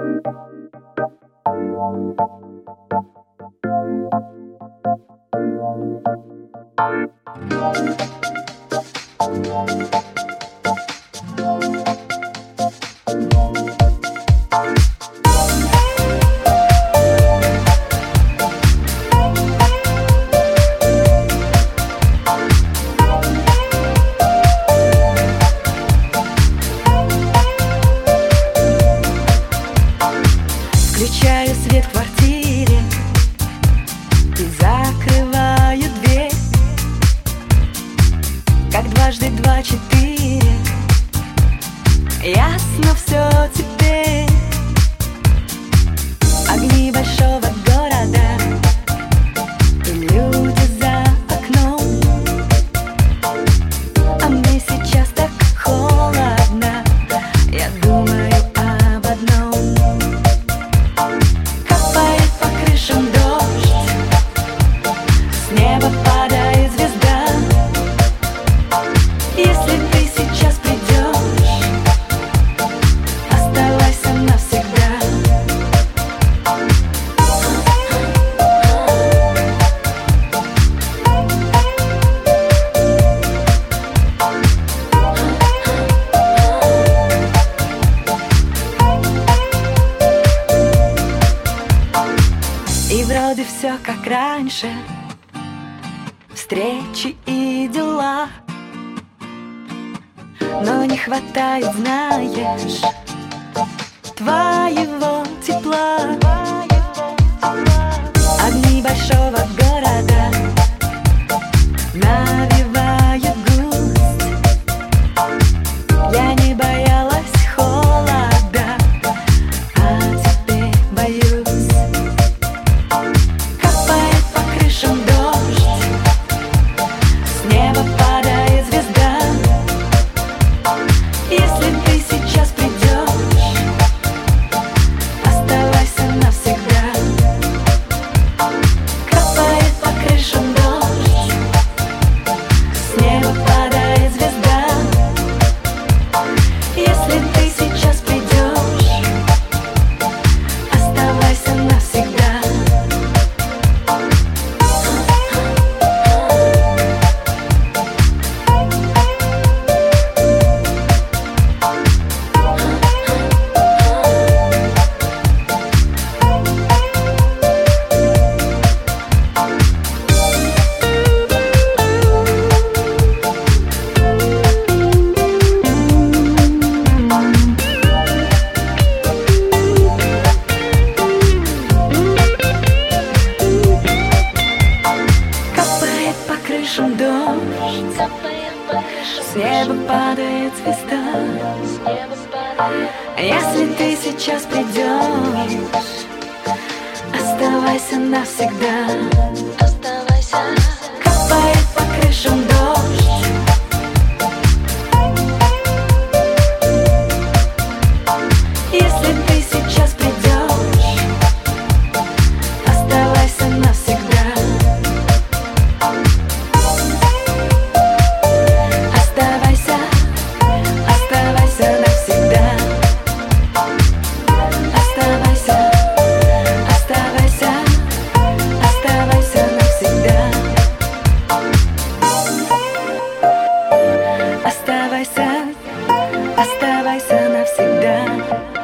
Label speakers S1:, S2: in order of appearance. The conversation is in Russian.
S1: Включаю свет в квартире и закрываю дверь. Как дважды два — четыре. Ясно все теперь. Огни большого города и люди за окном. А мне сейчас так холодно. Я думаю об одном. Капает по крышам дождь, с неба падает звезда. Если ты сейчас придешь, оставайся навсегда. И вроде все как раньше, встречи и дела. Но не хватает, знаешь, твоего тепла. Огни большого города навевают грусть. Я не боялась холода, а теперь боюсь. Капает по крышам дождь, с неба падает звезда. Если ты сейчас придешь, оставайся навсегда. Капает по крышам дождь, с неба падает звезда. Если ты сейчас придешь, оставайся навсегда. Капает по крышам дождь, с неба падает звезда. Если ты сейчас придешь, оставайся навсегда. Капает по крышам дождь, если ты сейчас придешь, оставайся навсегда. Оставайся, оставайся навсегда. Оставайся, оставайся, оставайся навсегда. Оставайся, оставайся навсегда.